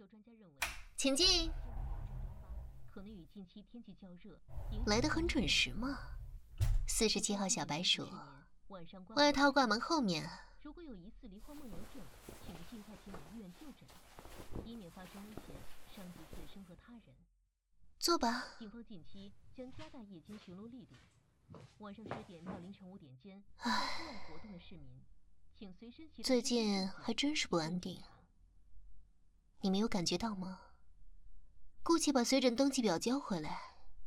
请进。来得很准时嘛。47号小白鼠，外套挂门后面。如果有疑似罹患梦游症，请尽快前往医院就诊，以免发生危险，伤及自身和他人。坐吧。警方近期将加大夜间巡逻力度，晚上10点到凌晨5点间，在户外活动的市民，请随身携带。最近还真是不安定，你没有感觉到吗？顾且把随诊登记表交回来。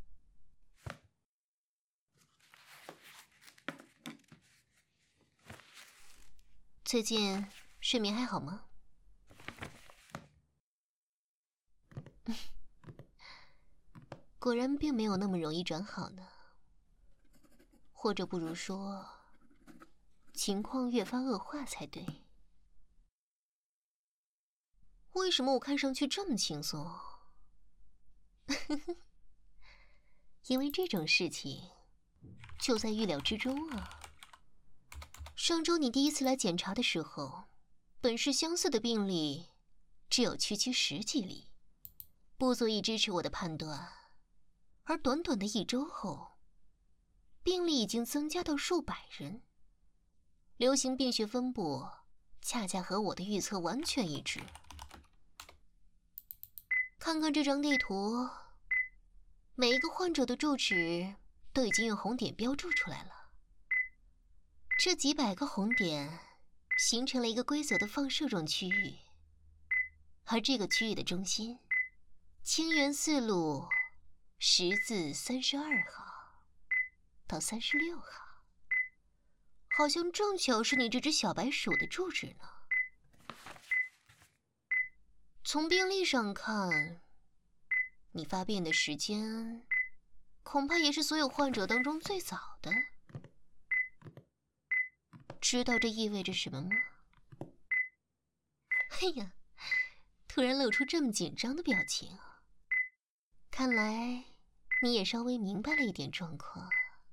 最近睡眠还好吗？果然并没有那么容易转好呢，或者不如说，情况越发恶化才对。为什么我看上去这么轻松？因为这种事情就在预料之中啊。上周你第一次来检查的时候，本是相似的病例只有区10几例，不足以支持我的判断。而短短的1周后，病例已经增加到数百人，流行病学分布恰恰和我的预测完全一致。看看这张地图，每一个患者的住址都已经用红点标注出来了。这几百个红点形成了一个规则的放射状区域，而这个区域的中心，清源4路10字32号到36号，好像正巧是你这只小白鼠的住址呢。从病历上看，你发病的时间恐怕也是所有患者当中最早的。知道这意味着什么吗？哎呀，突然露出这么紧张的表情，看来你也稍微明白了一点状况。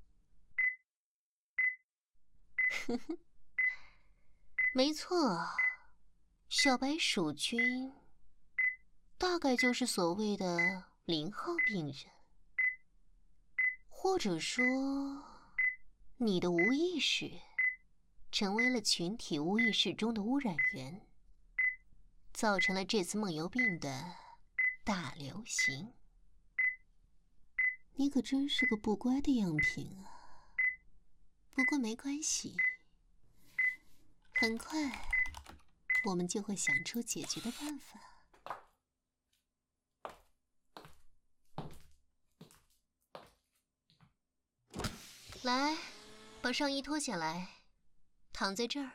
呵呵，没错，小白鼠君大概就是所谓的0号病人，或者说你的无意识成为了群体无意识中的污染源，造成了这次梦游病的大流行。你可真是个不乖的样品啊！不过没关系，很快我们就会想出解决的办法。来，把上衣脱下来，躺在这儿。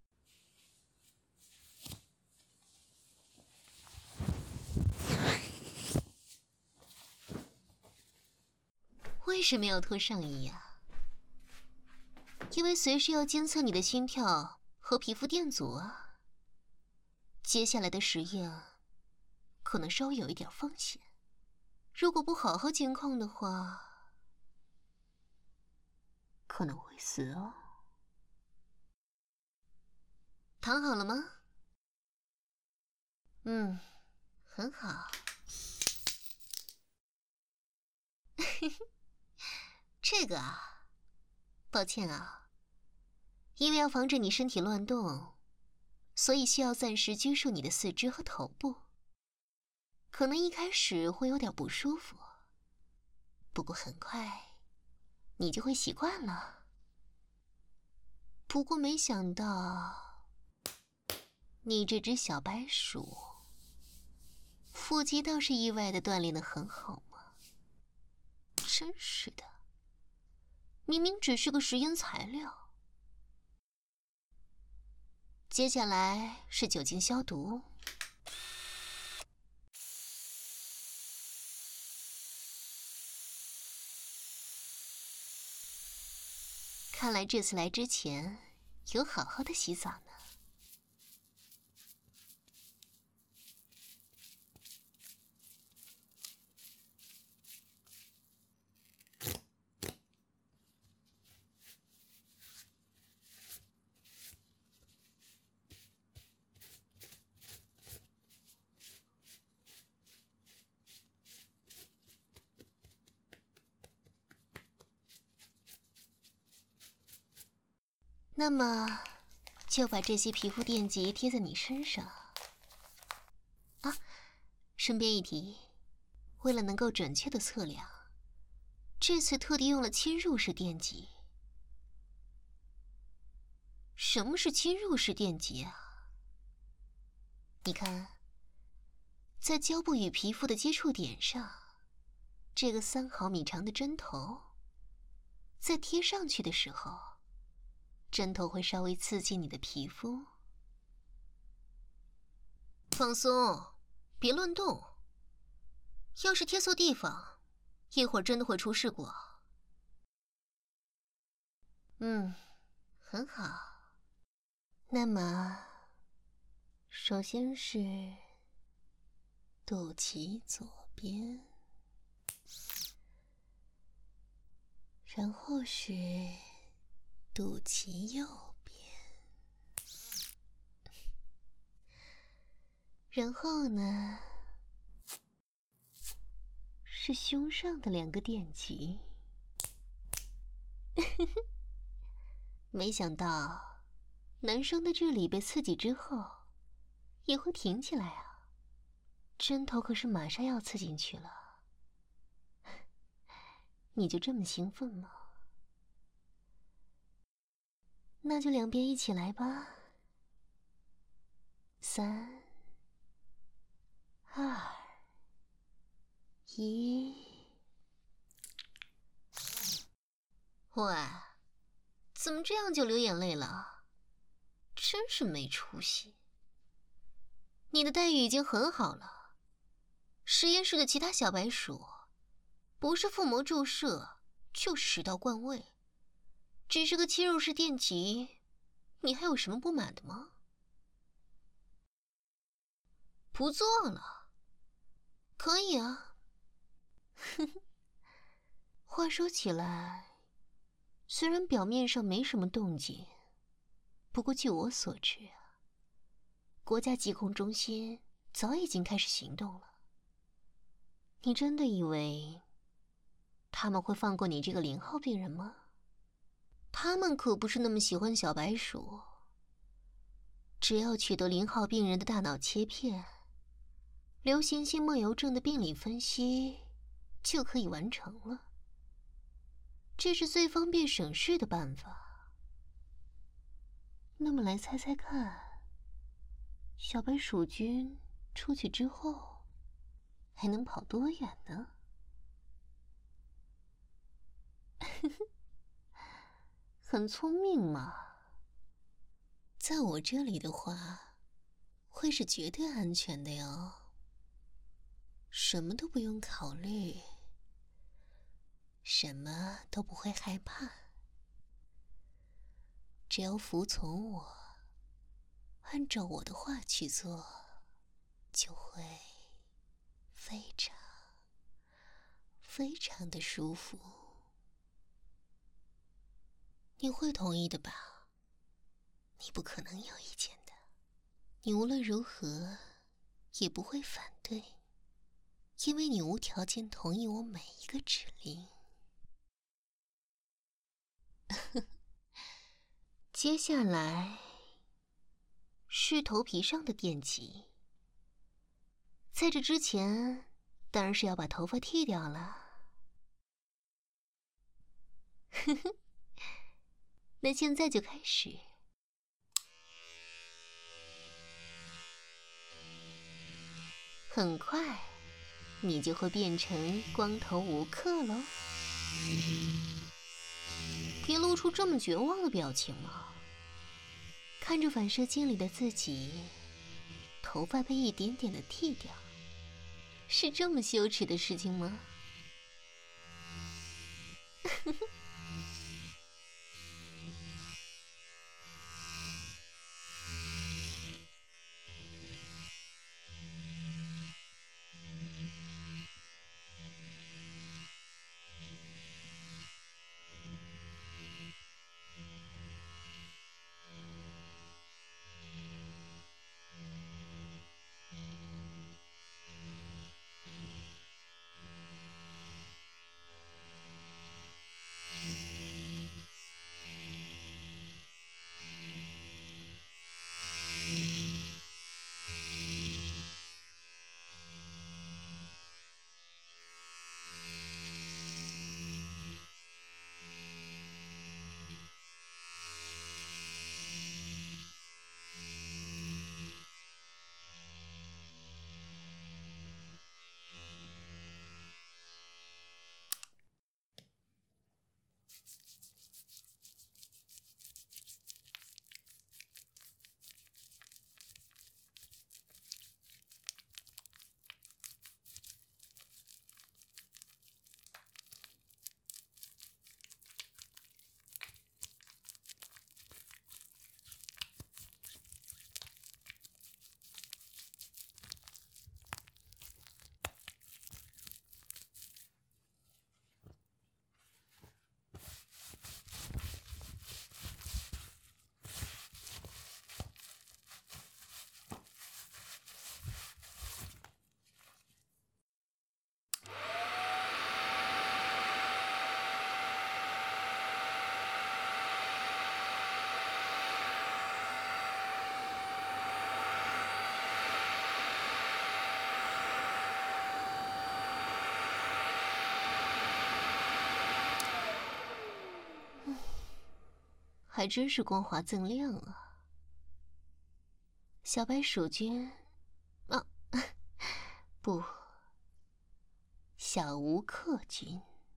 为什么要脱上衣呀？因为随时要监测你的心跳和皮肤电阻啊。接下来的实验可能稍微有一点风险，如果不好好监控的话，可能会死哦。躺好了吗？很好。这个啊，抱歉啊，因为要防止你身体乱动，所以需要暂时拘束你的四肢和头部。可能一开始会有点不舒服，不过很快你就会习惯了。不过没想到，你这只小白鼠腹肌倒是意外的锻炼得很好嘛。真是的，明明只是个实验材料。接下来是酒精消毒。看来这次来之前有好好的洗澡呢。 那么，就把这些皮肤电极贴在你身上。啊，顺便一提，为了能够准确的测量，这次特地用了侵入式电极。什么是侵入式电极啊？你看，在胶布与皮肤的接触点上，这个3毫米长的针头，在贴上去的时候，针头会稍微刺激你的皮肤。放松，别乱动。要是贴错地方，一会儿真的会出事故。很好。那么，首先是肚脐左边，然后是肚脐右边，然后呢，是胸上的2个电极。没想到，男生的这里被刺激之后，也会挺起来啊！针头可是马上要刺进去了，你就这么兴奋吗？那就两边一起来吧。3、2、1。喂，怎么这样就流眼泪了？真是没出息！你的待遇已经很好了，实验室的其他小白鼠，不是附魔注射，就是食道灌胃，只是个侵入式电极，你还有什么不满的吗？不做了？可以啊。话说起来，虽然表面上没什么动静，不过据我所知啊，国家疾控中心早已经开始行动了。你真的以为他们会放过你这个0号病人吗？他们可不是那么喜欢小白鼠。只要取得0号病人的大脑切片，流行性梦游症的病理分析就可以完成了。这是最方便省事的办法。那么来猜猜看，小白鼠君出去之后还能跑多远呢？很聪明嘛。在我这里的话，会是绝对安全的哟。什么都不用考虑，什么都不会害怕，只要服从我，按照我的话去做，就会非常非常的舒服。你会同意的吧？你不可能有意见的，你无论如何也不会反对，因为你无条件同意我每一个指令。接下来是头皮上的电极，在这之前当然是要把头发剃掉了。那现在就开始。很快你就会变成光头吴克喽。别露出这么绝望的表情嘛。看着反射镜里的自己，头发被一点点的剃掉，是这么羞耻的事情吗？ 还真是光滑锃亮啊。小白鼠君，啊，不，小吴克君。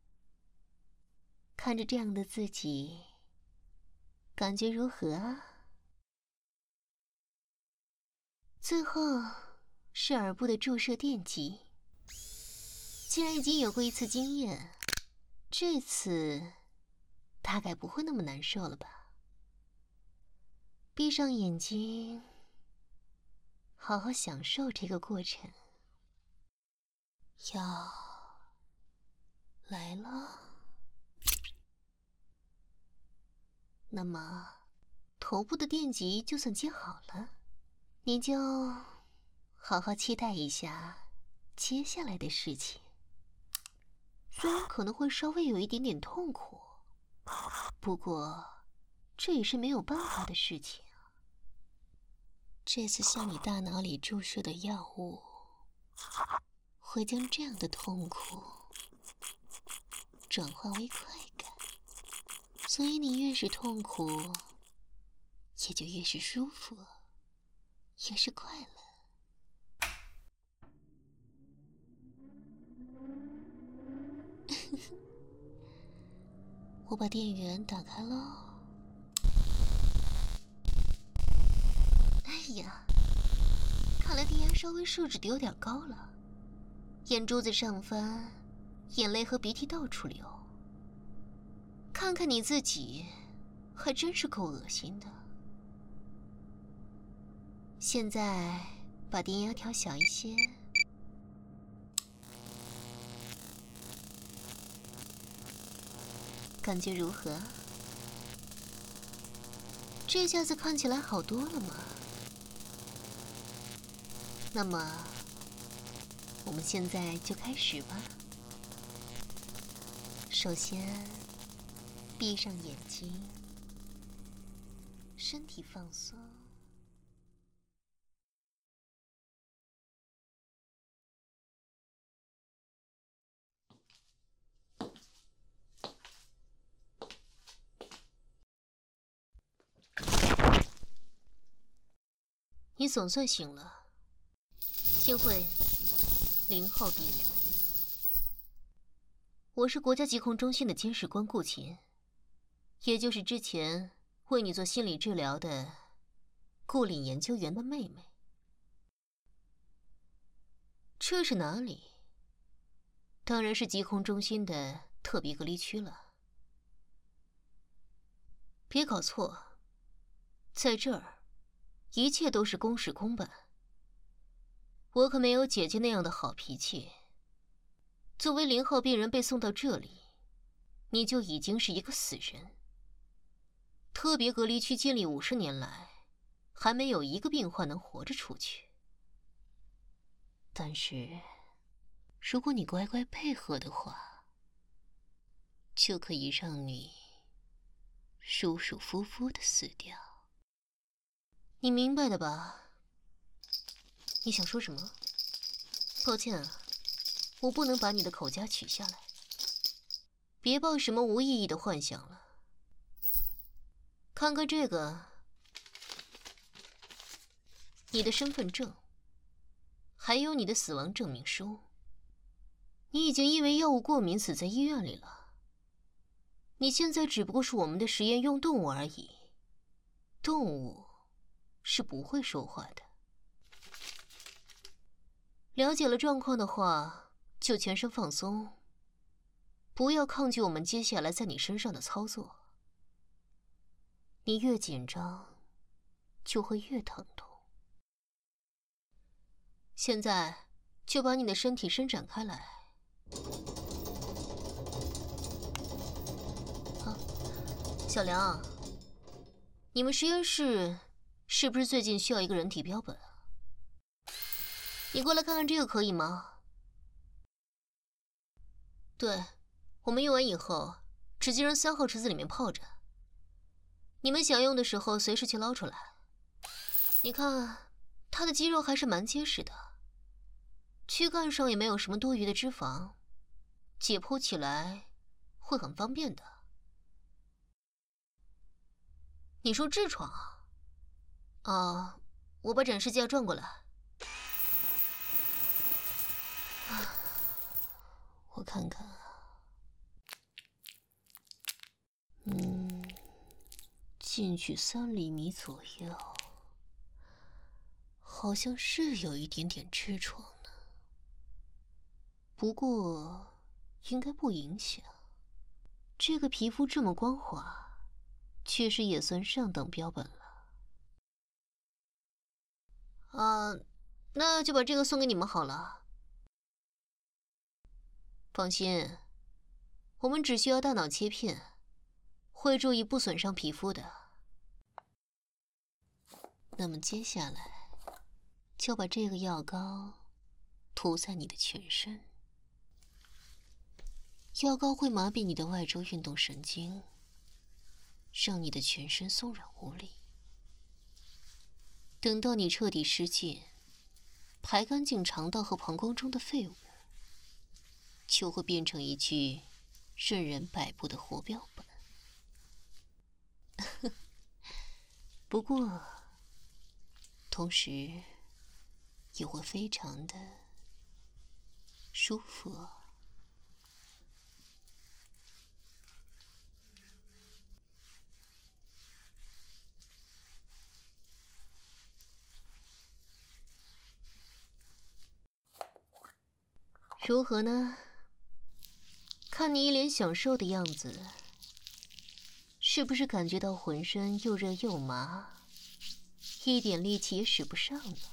看着这样的自己，感觉如何啊？最后是耳部的注射电极。既然已经有过一次经验，这次大概不会那么难受了吧？闭上眼睛，好好享受这个过程。药来了，那么头部的电极就算接好了，你就好好期待一下接下来的事情。虽然可能会稍微有一点点痛苦，不过这也是没有办法的事情啊。这次向你大脑里注射的药物，会将这样的痛苦转化为快感，所以你越是痛苦，也就越是舒服，越是快乐。我把电源打开了。哎呀，看来电压稍微数值的有点高了，眼珠子上翻，眼泪和鼻涕到处流。看看你自己，还真是够恶心的。现在把电压调小一些。感觉如何？这下子看起来好多了嘛。那么，我们现在就开始吧。首先，闭上眼睛，身体放松。你总算醒了。幸会0号病人，我是国家疾控中心的监视官顾琴，也就是之前为你做心理治疗的顾岭研究员的妹妹。这是哪里？当然是疾控中心的特别隔离区了。别搞错，在这儿，一切都是公事公办。我可没有姐姐那样的好脾气。作为0号病人被送到这里，你就已经是一个死人。特别隔离区建立50年来，还没有一个病患能活着出去。但是，如果你乖乖配合的话，就可以让你舒舒服服的死掉。你明白的吧？你想说什么？抱歉啊，我不能把你的口夹取下来。别抱什么无意义的幻想了。看看这个，你的身份证，还有你的死亡证明书。你已经因为药物过敏死在医院里了。你现在只不过是我们的实验用动物而已，动物是不会说话的。了解了状况的话，就全身放松，不要抗拒我们接下来在你身上的操作。你越紧张，就会越疼痛。现在就把你的身体伸展开来。啊，小梁，你们实验室是不是最近需要一个人体标本？你过来看看这个可以吗？对，我们用完以后，直接扔3号池子里面泡着。你们想用的时候，随时去捞出来。你看，他的肌肉还是蛮结实的，躯干上也没有什么多余的脂肪，解剖起来会很方便的。 你说痔疮啊？啊，我把展示架转过来。我看看啊，进去3厘米左右，好像是有一点点痔疮呢。不过应该不影响。这个皮肤这么光滑，确实也算上等标本了。那就把这个送给你们好了。放心，我们只需要大脑切片，会注意不损伤皮肤的。那么接下来，就把这个药膏涂在你的全身。药膏会麻痹你的外周运动神经，让你的全身松软无力。等到你彻底失禁，排干净肠道和膀胱中的废物，就会变成一具任人摆布的活标本。不过，同时也会非常的舒服哦。如何呢？看你一脸享受的样子，是不是感觉到浑身又热又麻，一点力气也使不上呢？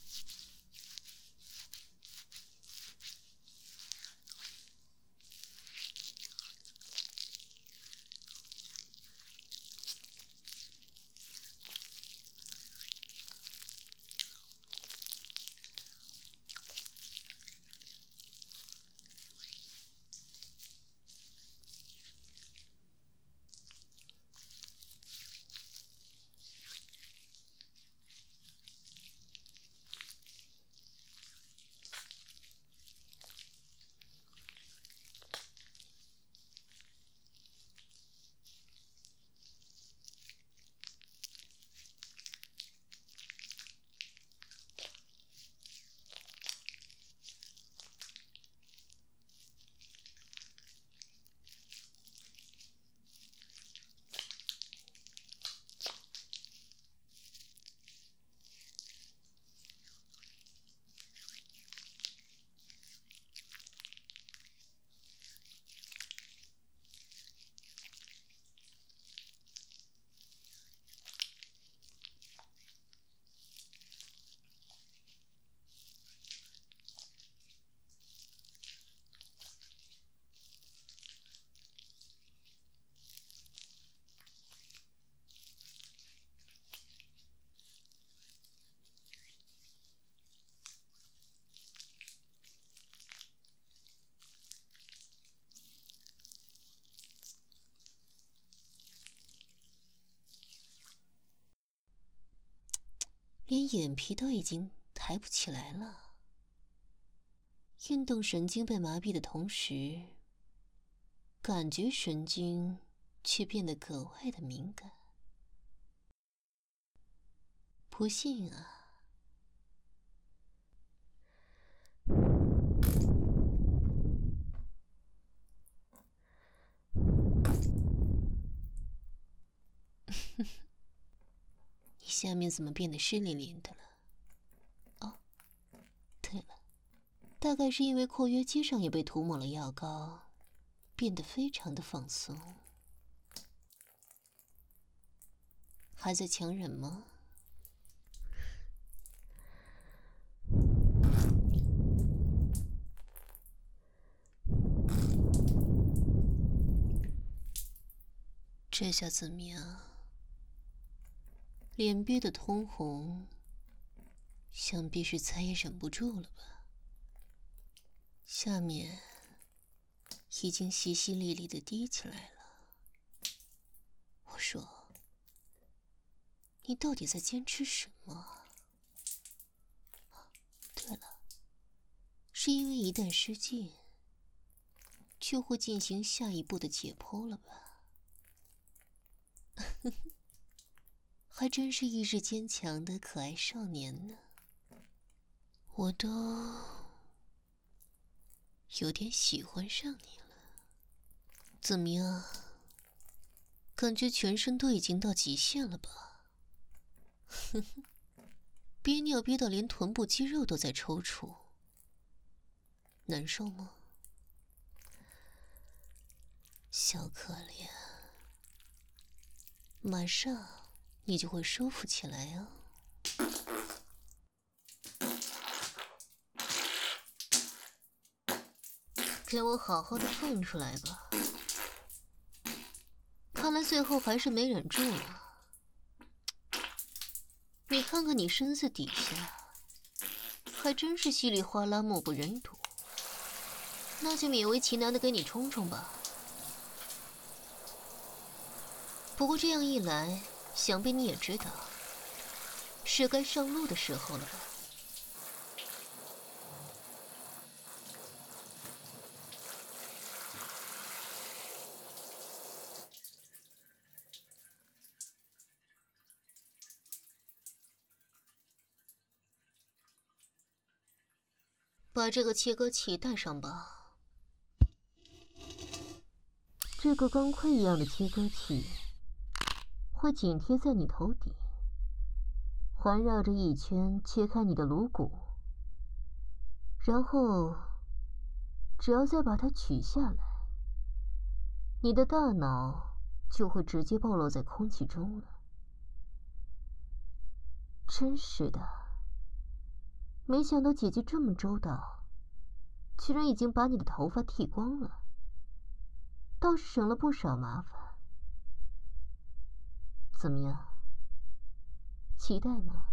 连眼皮都已经抬不起来了。运动神经被麻痹的同时，感觉神经却变得格外的敏感。不信啊？你下面怎么变得湿淋淋的了？哦，对了，大概是因为括约肌上也被涂抹了药膏，变得非常的放松。还在强忍吗？这下怎么样？脸憋得通红，想必是再也忍不住了吧？下面已经淅淅沥沥的滴起来了。我说，你到底在坚持什么？对了，是因为一旦失禁，就会进行下一步的解剖了吧？ 还真是意志坚强的可爱少年呢，我都有点喜欢上你了。怎么样？感觉全身都已经到极限了吧？哼哼，憋尿憋到连臀部肌肉都在抽搐，难受吗？小可怜，马上你就会舒服起来啊！给我好好的放出来吧！看来最后还是没忍住了。你看看你身子底下，还真是稀里哗啦，惨不忍睹。那就勉为其难的给你冲冲吧。不过这样一来，想必你也知道，是该上路的时候了吧？把这个切割器带上吧。这个钢盔一样的切割器会紧贴在你头顶，环绕着一圈切开你的颅骨，然后只要再把它取下来，你的大脑就会直接暴露在空气中了。真是的，没想到姐姐这么周到，居然已经把你的头发剃光了，倒是省了不少麻烦。怎么样？期待吗？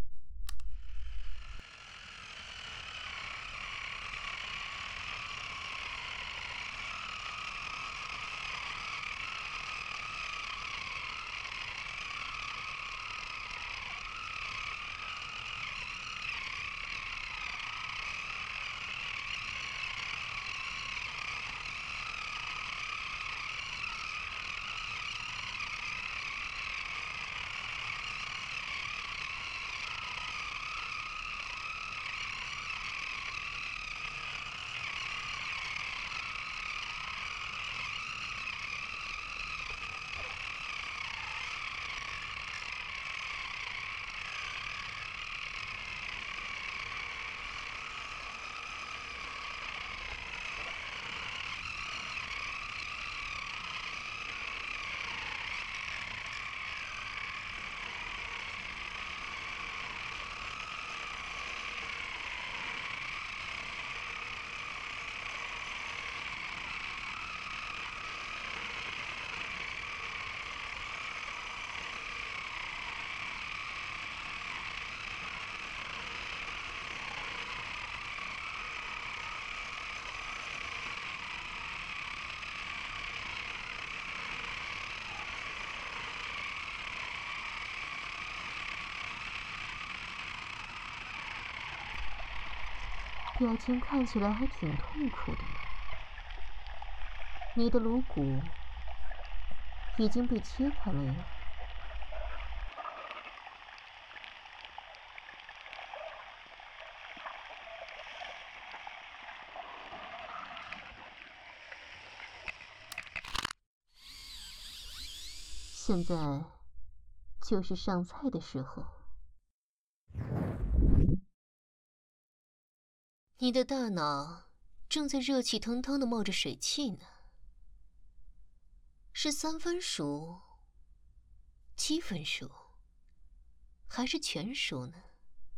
表情看起来还挺痛苦的呢。你的颅骨已经被切开了呀。现在就是上菜的时候。你的大脑正在热气腾腾的冒着水汽呢，是3分熟、7分熟，还是全熟呢？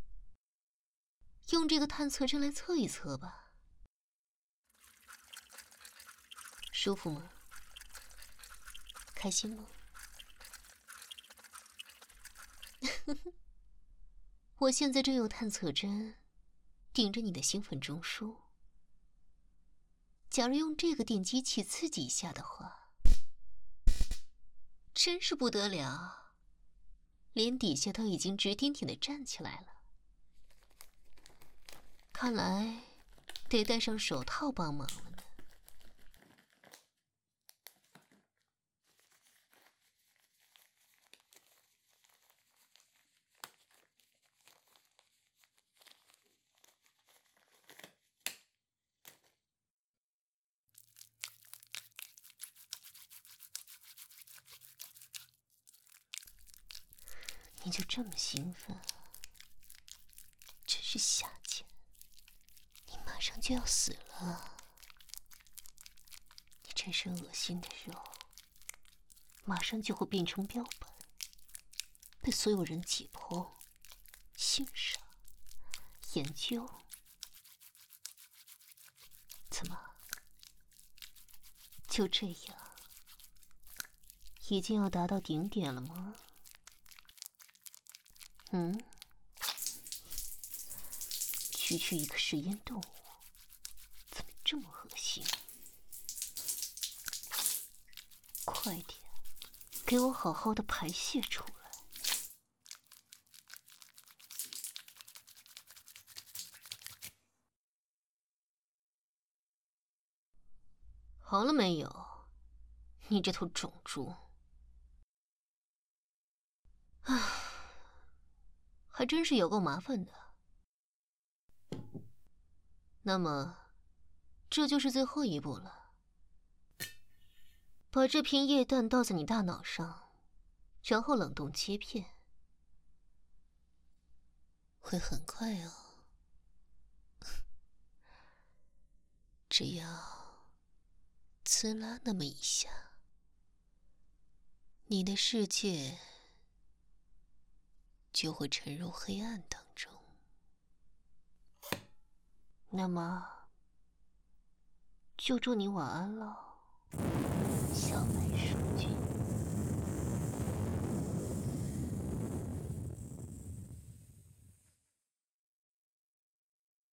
用这个探测针来测一测吧。舒服吗？开心吗？我现在正用探测针顶着你的兴奋中枢，假如用这个电击器刺激一下的话，真是不得了，连底下都已经直挺挺的站起来了。看来得戴上手套帮忙了呢。 你就这么兴奋？真是下贱！你马上就要死了，你这身恶心的肉，马上就会变成标本，被所有人解剖、欣赏、研究。怎么？就这样，已经要达到顶点了吗？区一个实验动物，怎么这么恶心？快点，给我好好的排泄出来！好了没有？你这头种猪！唉，还真是有够麻烦的。那么，这就是最后一步了。把这片液氮倒在你大脑上，然后冷冻切片，会很快哦。只要呲啦那么一下，你的世界就会沉入黑暗当中。那么，就祝你晚安了，小白鼠君。